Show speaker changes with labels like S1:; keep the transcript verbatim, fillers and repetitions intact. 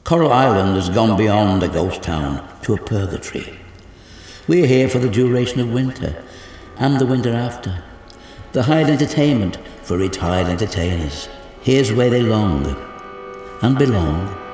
S1: Coral Island has gone beyond a ghost town to a purgatory. We're here for the duration of winter and the winter after. The hired entertainment for retired entertainers. Here's where they long and belong.